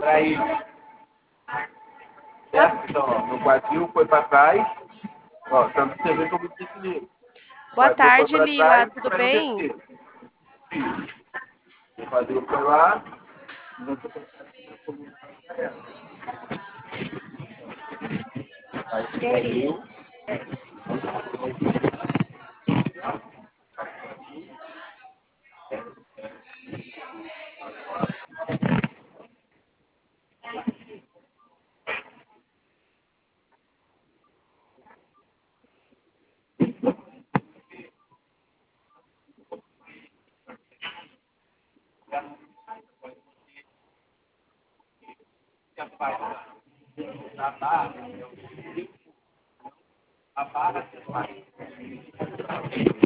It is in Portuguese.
ir. Certo? Então, ó, meu quadril foi para trás. Ó, tanto você vê como desequilíbrio. O Boa quadril foi tarde, para Lila. trás Tudo para não bem? descer. Isso. O quadril foi lá. Você a coluna para ela. Aí o quadril. A barra você faz.